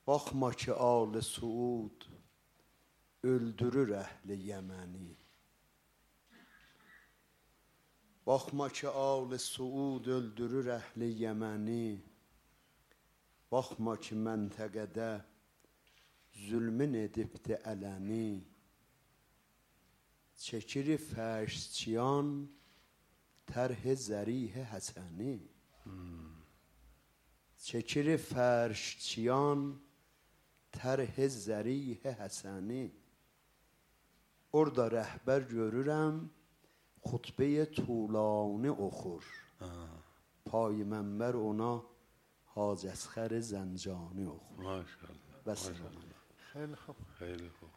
Baxma ki, Ali Suud öldürür əhli Yəməni. Baxma ki, Ali Suud öldürür əhli Yəməni. Baxma ki, məntəqədə zülmün edibdi ələni. Çəkiri fərşçiyan tərh-i zərih həsəni. Çəkiri fərşçiyan tərh-i zərih həsəni. Orada rəhbər görürəm, xutbə-i طولانی oxur. Pay mənbər ona Hacəsxər Zəncani oxur. ماشاءالله بس خیلی خوب